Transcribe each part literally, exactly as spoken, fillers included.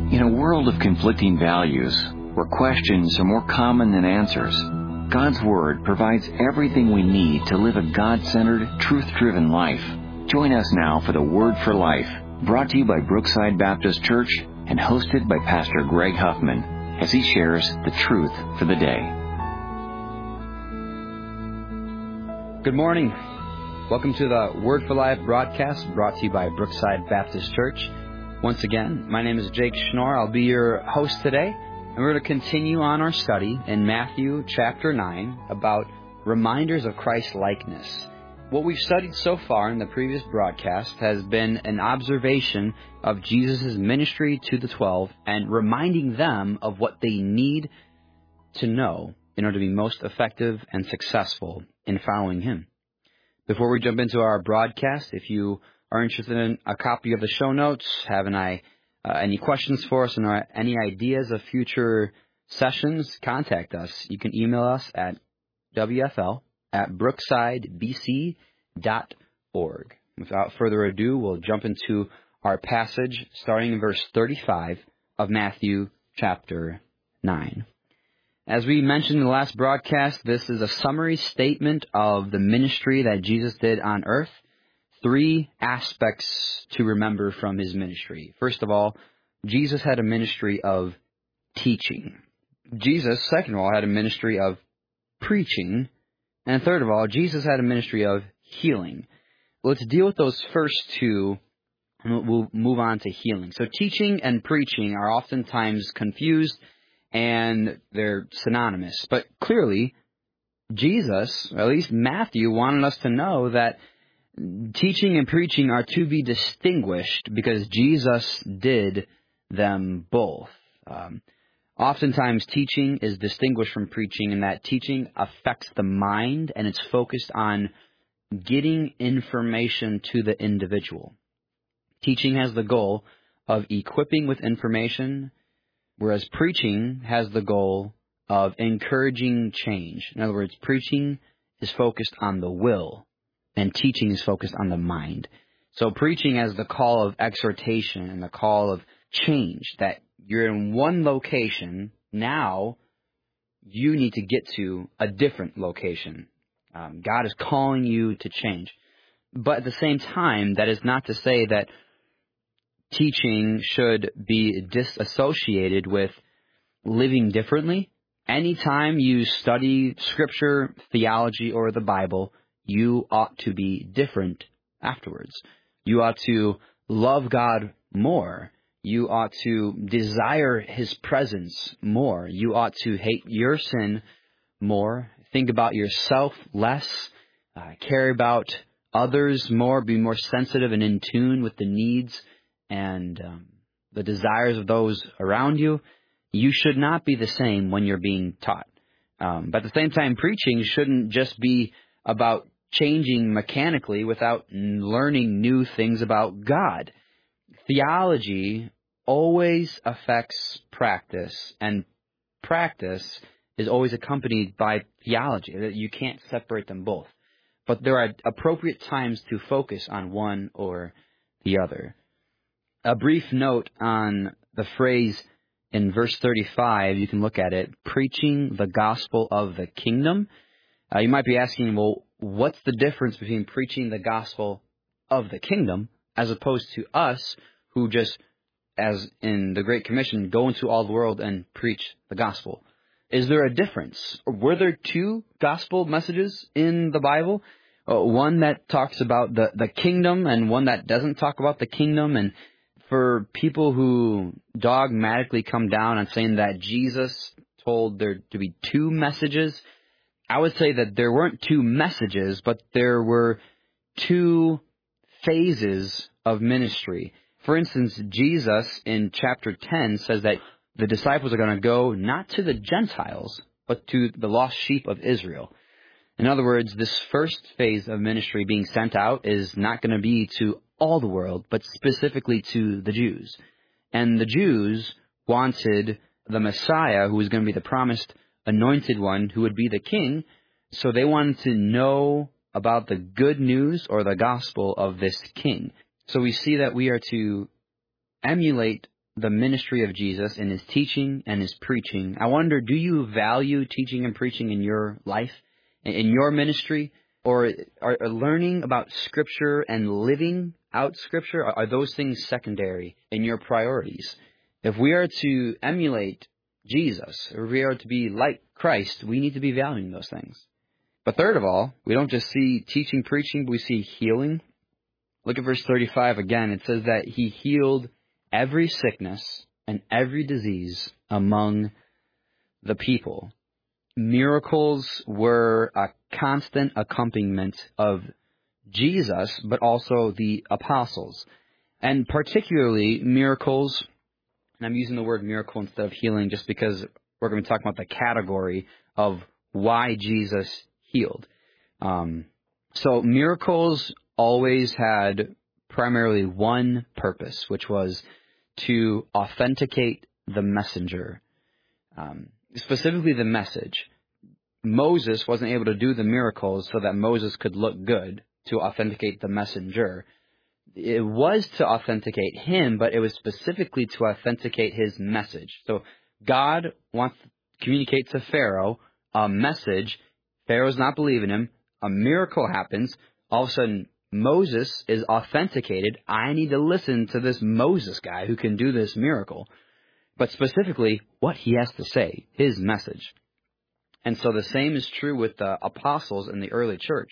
In a world of conflicting values, where questions are more common than answers, God's Word provides everything we need to live a God-centered, truth-driven life. Join us now for the Word for Life, brought to you by Brookside Baptist Church and hosted by Pastor Greg Huffman, as he shares the truth for the day. Good morning. Welcome to the Word for Life broadcast brought to you by Brookside Baptist Church. Once again, my name is Jake Schnorr. I'll be your host today, and we're going to continue on our study in Matthew chapter nine about reminders of Christ-likeness. What we've studied so far in the previous broadcast has been an observation of Jesus' ministry to the twelve and reminding them of what they need to know in order to be most effective and successful in following Him. Before we jump into our broadcast, if you are interested in a copy of the show notes, have any, uh, any questions for us, and or any ideas of future sessions, contact us. You can email us at w f l at brookside b c dot org. Without further ado, we'll jump into our passage starting in verse thirty-five of Matthew chapter nine. As we mentioned in the last broadcast, this is a summary statement of the ministry that Jesus did on earth. Three aspects to remember from His ministry. First of all, Jesus had a ministry of teaching. Jesus, second of all, had a ministry of preaching. And third of all, Jesus had a ministry of healing. Let's deal with those first two, and we'll move on to healing. So teaching and preaching are oftentimes confused, and they're synonymous. But clearly, Jesus, or at least Matthew, wanted us to know that teaching and preaching are to be distinguished because Jesus did them both. Um, oftentimes, teaching is distinguished from preaching in that teaching affects the mind and it's focused on getting information to the individual. Teaching has the goal of equipping with information, whereas preaching has the goal of encouraging change. In other words, preaching is focused on the will, and teaching is focused on the mind. So preaching has the call of exhortation and the call of change, that you're in one location, now you need to get to a different location. Um, God is calling you to change. But at the same time, that is not to say that teaching should be disassociated with living differently. Anytime you study Scripture, theology, or the Bible, you ought to be different afterwards. You ought to love God more. You ought to desire His presence more. You ought to hate your sin more. Think about yourself less. Uh, care about others more. Be more sensitive and in tune with the needs and um, the desires of those around you. You should not be the same when you're being taught. Um, but at the same time, preaching shouldn't just be about changing mechanically without learning new things about God. Theology always affects practice, and practice is always accompanied by theology. You can't separate them both. But there are appropriate times to focus on one or the other. A brief note on the phrase in verse thirty-five, you can look at it, preaching the gospel of the kingdom. Uh, you might be asking, well, what's the difference between preaching the gospel of the kingdom as opposed to us who just, as in the Great Commission, go into all the world and preach the gospel? Is there a difference? Were there two gospel messages in the Bible? Uh, one that talks about the, the kingdom and one that doesn't talk about the kingdom? And for people who dogmatically come down on saying that Jesus told there to be two messages, I would say that there weren't two messages, but there were two phases of ministry. For instance, Jesus in chapter ten says that the disciples are going to go not to the Gentiles, but to the lost sheep of Israel. In other words, this first phase of ministry being sent out is not going to be to all the world, but specifically to the Jews. And the Jews wanted the Messiah, who was going to be the promised anointed one, who would be the king. So they wanted to know about the good news or the gospel of this king. So we see that we are to emulate the ministry of Jesus in his teaching and his preaching, I wonder, do you value teaching and preaching in your life, in your ministry? Or are, are learning about Scripture and living out Scripture, are, are those things secondary in your priorities? If we are to emulate Jesus, or if we are to be like Christ, we need to be valuing those things. But third of all, we don't just see teaching, preaching, but we see healing. Look at verse thirty-five again. It says that he healed every sickness and every disease among the people. Miracles were a constant accompaniment of Jesus, but also the apostles. And particularly miracles, and I'm using the word miracle instead of healing just because we're going to be talking about the category of why Jesus healed. Um, so miracles always had primarily one purpose, which was to authenticate the messenger. Um, specifically the message. Moses wasn't able to do the miracles so that Moses could look good to authenticate the messenger. It was to authenticate him, but it was specifically to authenticate his message. So God wants to communicate to Pharaoh a message. Pharaoh's not believing him. A miracle happens. All of a sudden, Moses is authenticated. I need to listen to this Moses guy who can do this miracle. But specifically, what he has to say, his message. And so the same is true with the apostles in the early church.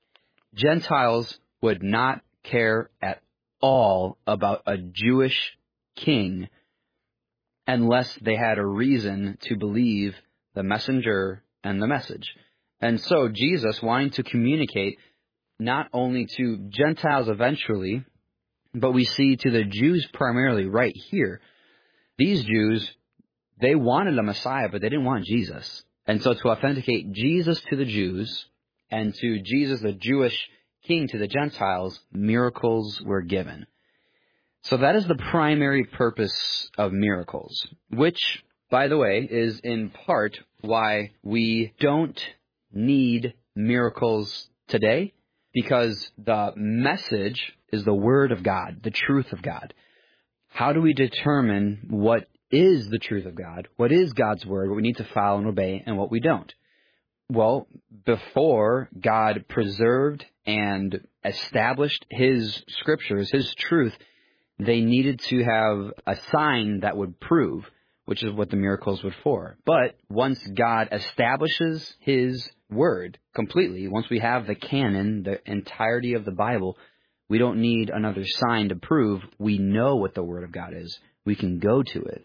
Gentiles would not care at all about a Jewish king unless they had a reason to believe the messenger and the message. And so Jesus, wanting to communicate not only to Gentiles eventually, but we see to the Jews primarily right here. These Jews, they wanted a Messiah, but they didn't want Jesus. And so to authenticate Jesus to the Jews and to Jesus, the Jewish king, to the Gentiles, miracles were given. So that is the primary purpose of miracles, which, by the way, is in part why we don't need miracles today, because the message is the Word of God, the truth of God. How do we determine what is the truth of God, what is God's Word, what we need to follow and obey, and what we don't? Well, before God preserved and established His Scriptures, His truth, they needed to have a sign that would prove, which is what the miracles were for. But once God establishes His Word completely, once we have the canon, the entirety of the Bible, we don't need another sign to prove we know what the Word of God is. We can go to it.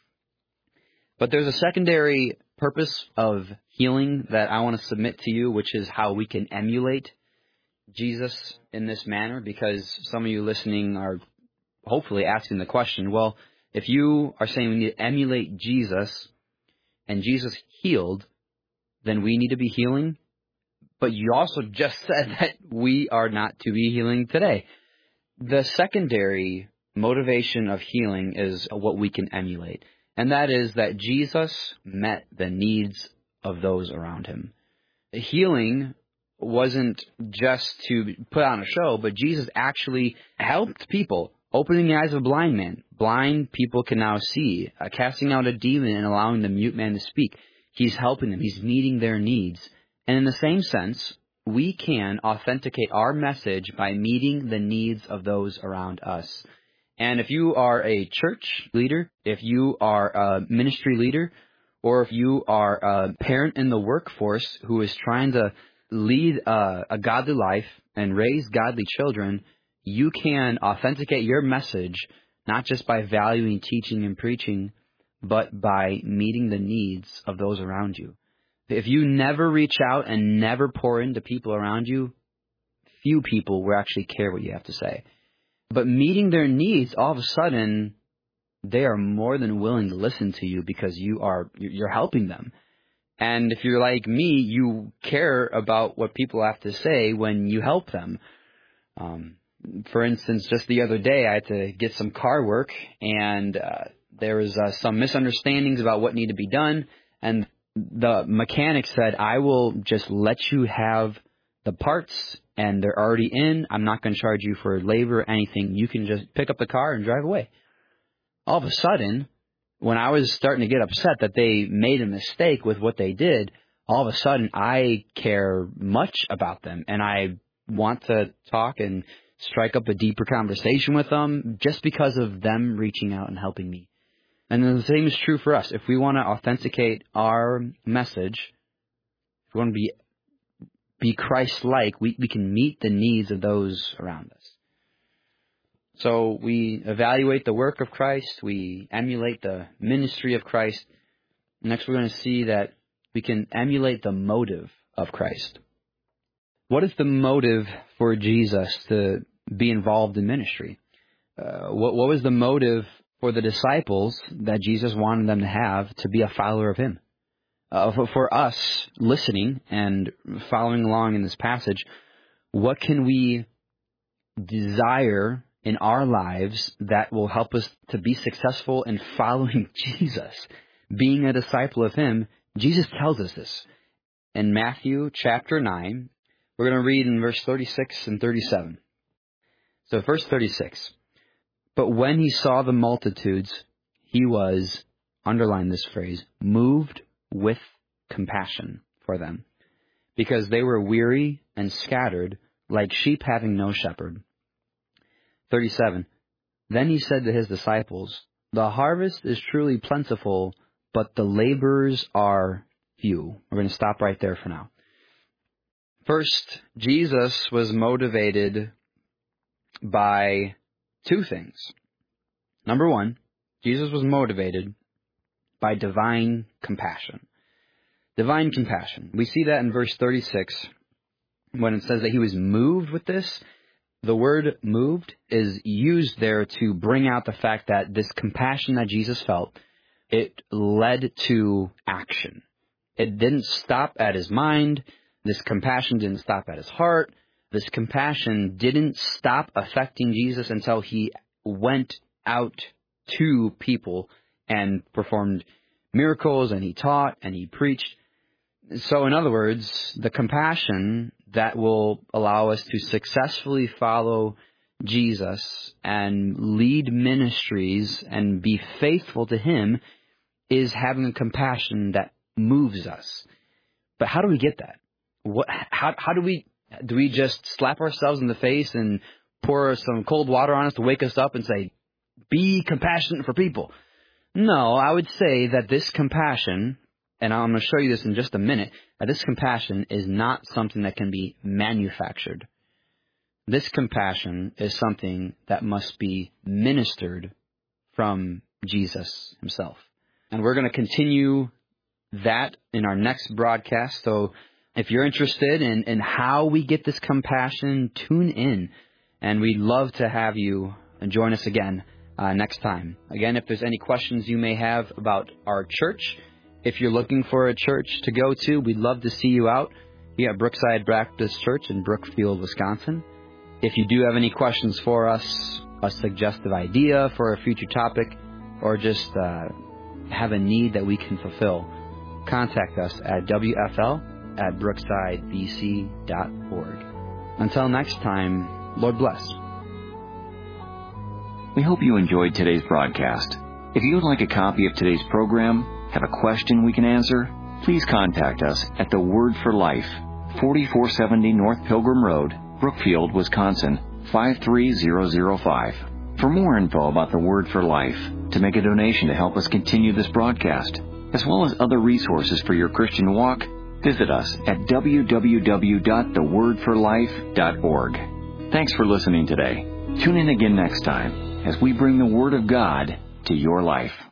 But there's a secondary purpose of healing that I want to submit to you, which is how we can emulate Jesus in this manner, because some of you listening are hopefully asking the question, well, if you are saying we need to emulate Jesus and Jesus healed, then we need to be healing. But you also just said that we are not to be healing today. The secondary motivation of healing is what we can emulate. And that is that Jesus met the needs of those around him. Healing wasn't just to put on a show, but Jesus actually helped people, opening the eyes of a blind man. Blind people can now see, uh, casting out a demon and allowing the mute man to speak. He's helping them. He's meeting their needs. And in the same sense, we can authenticate our message by meeting the needs of those around us. And if you are a church leader, if you are a ministry leader, or if you are a parent in the workforce who is trying to lead a, a godly life and raise godly children, you can authenticate your message not just by valuing teaching and preaching, but by meeting the needs of those around you. If you never reach out and never pour into people around you, few people will actually care what you have to say. But meeting their needs, all of a sudden, they are more than willing to listen to you because you are you're helping them. And if you're like me, you care about what people have to say when you help them. Um, for instance, just the other day, I had to get some car work, and uh, there was uh, some misunderstandings about what needed to be done. And the mechanic said, I will just let you have the parts, and they're already in. I'm not going to charge you for labor or anything. You can just pick up the car and drive away. all of a sudden, when I was starting to get upset that they made a mistake with what they did, all of a sudden I care much about them, and I want to talk and strike up a deeper conversation with them just because of them reaching out and helping me. And then the same is true for us. If we want to authenticate our message, if we want to be be Christ-like, we, we can meet the needs of those around us. So we evaluate the work of Christ. We emulate the ministry of Christ. Next, we're going to see that we can emulate the motive of Christ. What is the motive for Jesus to be involved in ministry? Uh, what, what was the motive for the disciples that Jesus wanted them to have to be a follower of him? Uh, for, for us listening and following along in this passage, what can we desire in our lives that will help us to be successful in following Jesus, being a disciple of him? Jesus tells us this in Matthew chapter nine. We're going to read in verse thirty-six and thirty-seven. So verse thirty-six. But when he saw the multitudes, he was, underline this phrase, moved with compassion for them, because they were weary and scattered, like sheep having no shepherd. thirty-seven. Then he said to his disciples, the harvest is truly plentiful, but the laborers are few. We're going to stop right there for now. First, Jesus was motivated by two things. Number one, Jesus was motivated by divine compassion. Divine compassion. We see that in verse thirty-six when it says that he was moved with this. The word moved is used there to bring out the fact that this compassion that Jesus felt, it led to action. It didn't stop at his mind. This compassion didn't stop at his heart. This compassion didn't stop affecting Jesus until he went out to people and performed miracles, and he taught and he preached. So in other words, the compassion that will allow us to successfully follow Jesus and lead ministries and be faithful to him is having a compassion that moves us. But how do we get that? What? How, how do we, do we just slap ourselves in the face and pour some cold water on us to wake us up and say, be compassionate for people? No, I would say that this compassion, and I'm going to show you this in just a minute, that this compassion is not something that can be manufactured. This compassion is something that must be ministered from Jesus himself. And we're going to continue that in our next broadcast. So if you're interested in, in how we get this compassion, tune in. And we'd love to have you join us again uh, next time. Again, if there's any questions you may have about our church, if you're looking for a church to go to, we'd love to see you out here at Brookside Baptist Church in Brookfield, Wisconsin. If you do have any questions for us, a suggestive idea for a future topic, or just uh, have a need that we can fulfill, contact us at W F L at brookside b c dot org. Until next time, Lord bless. We hope you enjoyed today's broadcast. If you would like a copy of today's program, have a question we can answer, please contact us at The Word for Life, forty-four seventy North Pilgrim Road, Brookfield, Wisconsin, five three zero zero five. For more info about The Word for Life, to make a donation to help us continue this broadcast, as well as other resources for your Christian walk, visit us at w w w dot the word for life dot org. Thanks for listening today. Tune in again next time as we bring the Word of God to your life.